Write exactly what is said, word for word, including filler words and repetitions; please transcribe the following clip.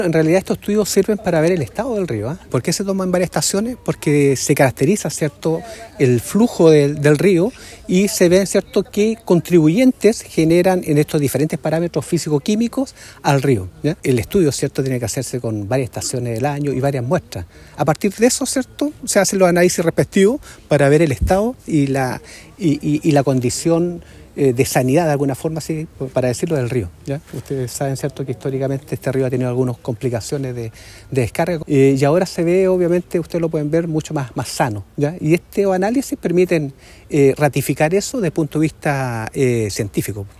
En realidad estos estudios sirven para ver el estado del río. ¿eh? ¿Por qué se toman varias estaciones? Porque se caracteriza, ¿cierto?, el flujo del, del río y se ven, ¿cierto?, qué contribuyentes generan en estos diferentes parámetros físico-químicos al río. ¿ya? El estudio, ¿cierto?, tiene que hacerse con varias estaciones del año y varias muestras. A partir de eso, ¿cierto?, se hacen los análisis respectivos para ver el estado y la, y, y, y la condición de sanidad, de alguna forma, así, para decirlo, del río. ¿ya? Ustedes saben, ¿cierto?, que históricamente este río ha tenido algunas complicaciones de, de descarga eh, y ahora se ve, obviamente, ustedes lo pueden ver mucho más, más sano. ¿ya? Y este análisis permiten eh, ratificar eso desde el punto de vista eh, científico.